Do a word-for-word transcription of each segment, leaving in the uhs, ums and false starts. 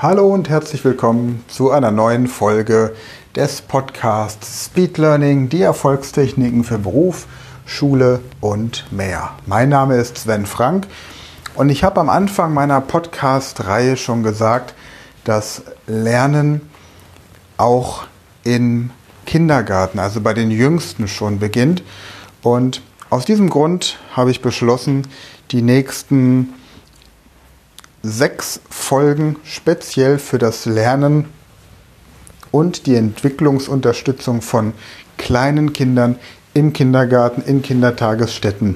Hallo und herzlich willkommen zu einer neuen Folge des Podcasts Speed Learning, die Erfolgstechniken für Beruf, Schule und mehr. Mein Name ist Sven Frank und ich habe am Anfang meiner Podcast-Reihe schon gesagt, dass Lernen auch im Kindergarten, also bei den Jüngsten schon beginnt. Und aus diesem Grund habe ich beschlossen, die nächsten sechs Folgen speziell für das Lernen und die Entwicklungsunterstützung von kleinen Kindern im Kindergarten, in Kindertagesstätten,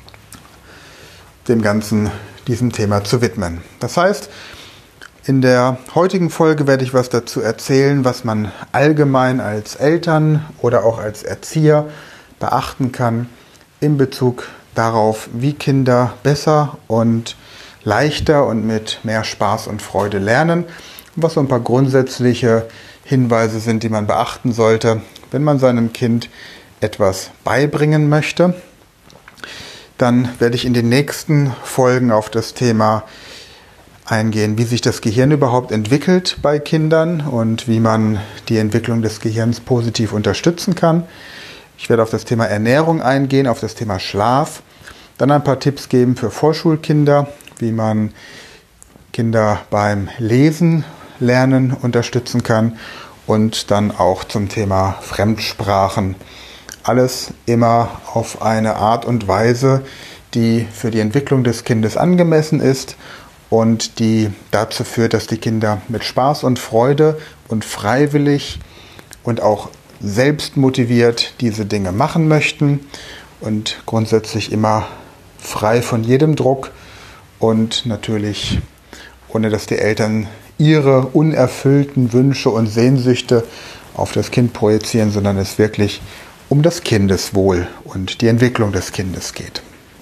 dem Ganzen, diesem Thema zu widmen. Das heißt, in der heutigen Folge werde ich was dazu erzählen, was man allgemein als Eltern oder auch als Erzieher beachten kann in Bezug darauf, wie Kinder besser und leichter und mit mehr Spaß und Freude lernen, was so ein paar grundsätzliche Hinweise sind, die man beachten sollte, wenn man seinem Kind etwas beibringen möchte. Dann werde ich in den nächsten Folgen auf das Thema eingehen, wie sich das Gehirn überhaupt entwickelt bei Kindern und wie man die Entwicklung des Gehirns positiv unterstützen kann. Ich werde auf das Thema Ernährung eingehen, auf das Thema Schlaf, dann ein paar Tipps geben für Vorschulkinder, wie man Kinder beim Lesen, Lernen unterstützen kann und dann auch zum Thema Fremdsprachen. Alles immer auf eine Art und Weise, die für die Entwicklung des Kindes angemessen ist und die dazu führt, dass die Kinder mit Spaß und Freude und freiwillig und auch selbst motiviert diese Dinge machen möchten und grundsätzlich immer frei von jedem Druck und natürlich ohne, dass die Eltern ihre unerfüllten Wünsche und Sehnsüchte auf das Kind projizieren, sondern es wirklich um das Kindeswohl und die Entwicklung des Kindes geht.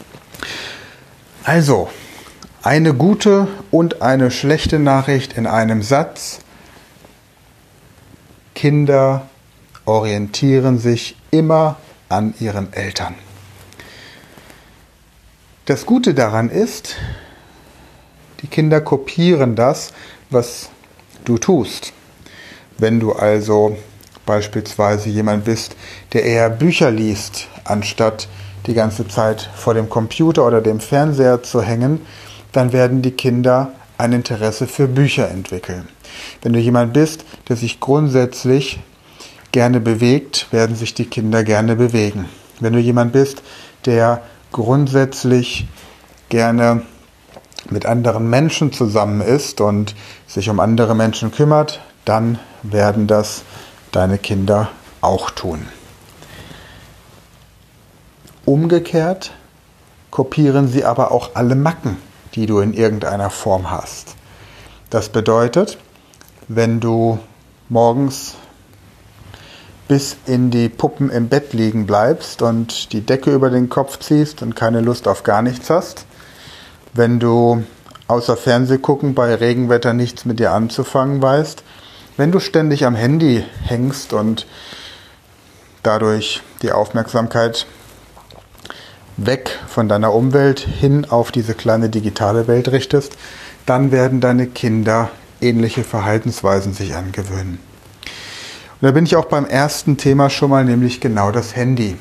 Also, eine gute und eine schlechte Nachricht in einem Satz. Kinder orientieren sich immer an ihren Eltern. Das Gute daran ist, die Kinder kopieren das, was du tust. Wenn du also beispielsweise jemand bist, der eher Bücher liest, anstatt die ganze Zeit vor dem Computer oder dem Fernseher zu hängen, dann werden die Kinder ein Interesse für Bücher entwickeln. Wenn du jemand bist, der sich grundsätzlich gerne bewegt, werden sich die Kinder gerne bewegen. Wenn du jemand bist, der grundsätzlich gerne mit anderen Menschen zusammen ist und sich um andere Menschen kümmert, dann werden das deine Kinder auch tun. Umgekehrt kopieren sie aber auch alle Macken, die du in irgendeiner Form hast. Das bedeutet, wenn du morgens bis in die Puppen im Bett liegen bleibst und die Decke über den Kopf ziehst und keine Lust auf gar nichts hast, wenn du außer Fernseh gucken bei Regenwetter nichts mit dir anzufangen weißt, wenn du ständig am Handy hängst und dadurch die Aufmerksamkeit weg von deiner Umwelt hin auf diese kleine digitale Welt richtest, dann werden deine Kinder ähnliche Verhaltensweisen sich angewöhnen. Und da bin ich auch beim ersten Thema schon mal, nämlich genau das Handy.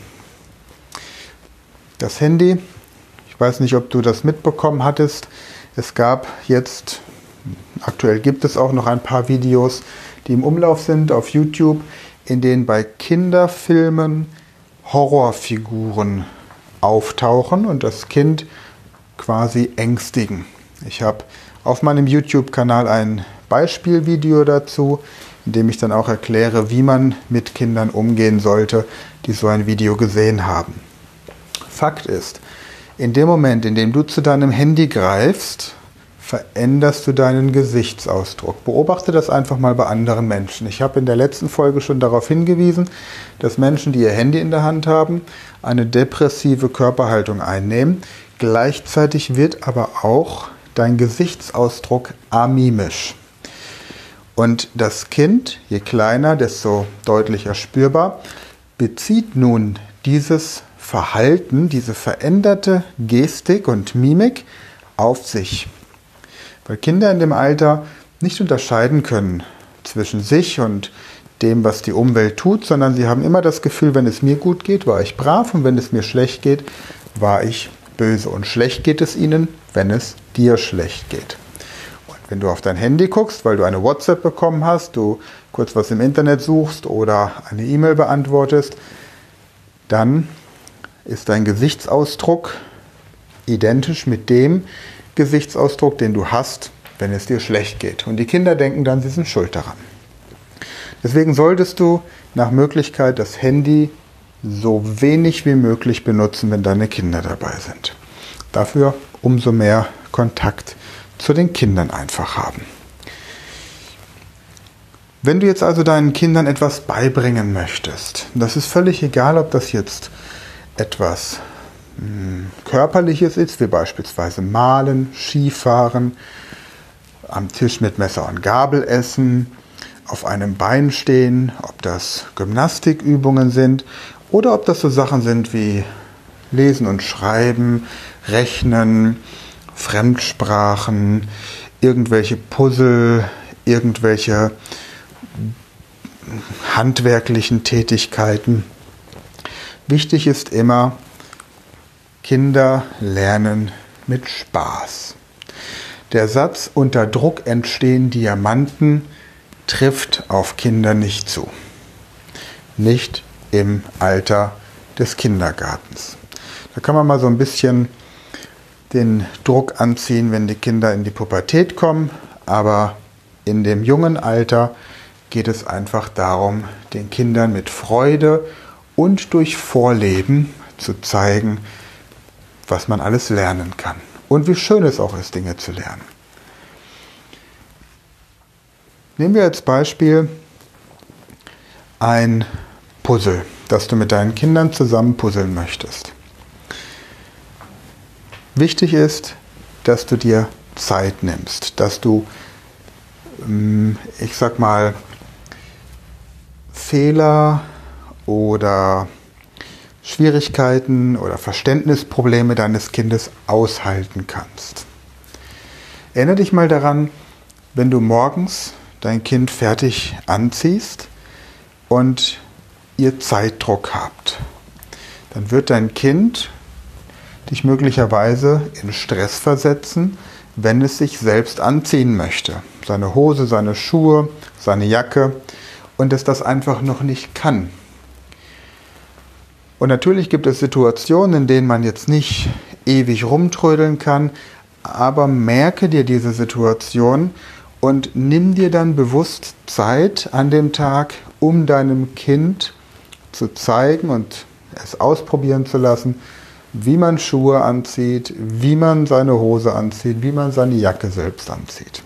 Das Handy, ich weiß nicht, ob du das mitbekommen hattest, es gab jetzt, aktuell gibt es auch noch ein paar Videos, die im Umlauf sind auf YouTube, in denen bei Kinderfilmen Horrorfiguren auftauchen und das Kind quasi ängstigen. Ich habe auf meinem YouTube-Kanal ein Beispielvideo dazu, in dem ich dann auch erkläre, wie man mit Kindern umgehen sollte, die so ein Video gesehen haben. Fakt ist, in dem Moment, in dem du zu deinem Handy greifst, veränderst du deinen Gesichtsausdruck. Beobachte das einfach mal bei anderen Menschen. Ich habe in der letzten Folge schon darauf hingewiesen, dass Menschen, die ihr Handy in der Hand haben, eine depressive Körperhaltung einnehmen. Gleichzeitig wird aber auch dein Gesichtsausdruck amimisch. Und das Kind, je kleiner, desto deutlicher spürbar, bezieht nun dieses Verhalten, diese veränderte Gestik und Mimik auf sich. Weil Kinder in dem Alter nicht unterscheiden können zwischen sich und dem, was die Umwelt tut, sondern sie haben immer das Gefühl, wenn es mir gut geht, war ich brav und wenn es mir schlecht geht, war ich böse. Und schlecht geht es ihnen, wenn es dir schlecht geht. Und wenn du auf dein Handy guckst, weil du eine WhatsApp bekommen hast, du kurz was im Internet suchst oder eine E-Mail beantwortest, dann ist dein Gesichtsausdruck identisch mit dem Gesichtsausdruck, den du hast, wenn es dir schlecht geht. Und die Kinder denken dann, sie sind schuld daran. Deswegen solltest du nach Möglichkeit das Handy so wenig wie möglich benutzen, wenn deine Kinder dabei sind. Dafür umso mehr Kontakt zu den Kindern einfach haben. Wenn du jetzt also deinen Kindern etwas beibringen möchtest, das ist völlig egal, ob das jetzt etwas mh, Körperliches ist, wie beispielsweise Malen, Skifahren, am Tisch mit Messer und Gabel essen, auf einem Bein stehen, ob das Gymnastikübungen sind oder ob das so Sachen sind wie Lesen und Schreiben, Rechnen, Fremdsprachen, irgendwelche Puzzle, irgendwelche handwerklichen Tätigkeiten. Wichtig ist immer, Kinder lernen mit Spaß. Der Satz, unter Druck entstehen Diamanten, trifft auf Kinder nicht zu. Nicht im Alter des Kindergartens. Da kann man mal so ein bisschen den Druck anziehen, wenn die Kinder in die Pubertät kommen, aber in dem jungen Alter geht es einfach darum, den Kindern mit Freude und durch Vorleben zu zeigen, was man alles lernen kann und wie schön es auch ist, Dinge zu lernen. Nehmen wir als Beispiel ein Puzzle, das du mit deinen Kindern zusammen puzzeln möchtest. Wichtig ist, dass du dir Zeit nimmst, dass du, ich sag mal, Fehler oder Schwierigkeiten oder Verständnisprobleme deines Kindes aushalten kannst. Erinnere dich mal daran, wenn du morgens dein Kind fertig anziehst und ihr Zeitdruck habt, dann wird dein Kind dich möglicherweise in Stress versetzen, wenn es sich selbst anziehen möchte. Seine Hose, seine Schuhe, seine Jacke und es das einfach noch nicht kann. Und natürlich gibt es Situationen, in denen man jetzt nicht ewig rumtrödeln kann, aber merke dir diese Situation und nimm dir dann bewusst Zeit an dem Tag, um deinem Kind zu zeigen und es ausprobieren zu lassen, wie man Schuhe anzieht, wie man seine Hose anzieht, wie man seine Jacke selbst anzieht.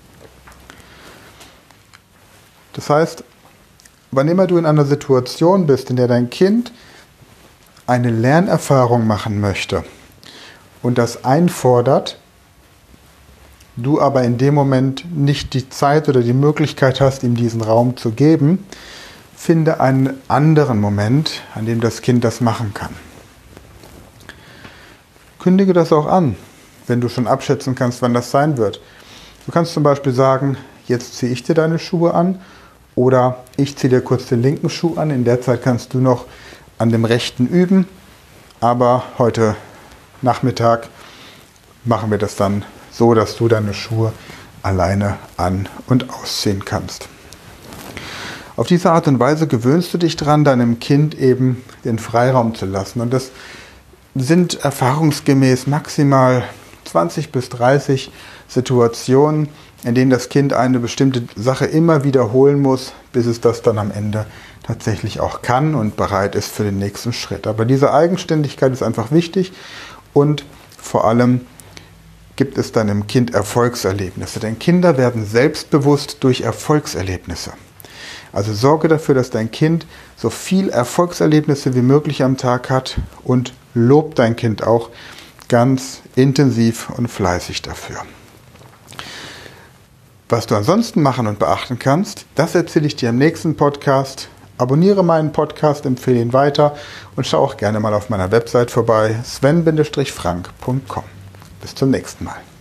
Das heißt, wann immer du in einer Situation bist, in der dein Kind eine Lernerfahrung machen möchte und das einfordert, du aber in dem Moment nicht die Zeit oder die Möglichkeit hast, ihm diesen Raum zu geben, finde einen anderen Moment, an dem das Kind das machen kann. Kündige das auch an, wenn du schon abschätzen kannst, wann das sein wird. Du kannst zum Beispiel sagen, jetzt ziehe ich dir deine Schuhe an oder ich ziehe dir kurz den linken Schuh an. In der Zeit kannst du noch an dem rechten üben, aber heute Nachmittag machen wir das dann so, dass du deine Schuhe alleine an- und ausziehen kannst. Auf diese Art und Weise gewöhnst du dich dran, deinem Kind eben den Freiraum zu lassen. Und das sind erfahrungsgemäß maximal zwanzig bis dreißig Situationen, in denen das Kind eine bestimmte Sache immer wiederholen muss, bis es das dann am Ende tatsächlich auch kann und bereit ist für den nächsten Schritt. Aber diese Eigenständigkeit ist einfach wichtig und vor allem gibt es deinem Kind Erfolgserlebnisse. Denn Kinder werden selbstbewusst durch Erfolgserlebnisse. Also sorge dafür, dass dein Kind so viel Erfolgserlebnisse wie möglich am Tag hat und lob dein Kind auch ganz intensiv und fleißig dafür. Was du ansonsten machen und beachten kannst, das erzähle ich dir im nächsten Podcast. Abonniere meinen Podcast, empfehle ihn weiter und schau auch gerne mal auf meiner Website vorbei, sven Bindestrich frank Punkt com. Bis zum nächsten Mal.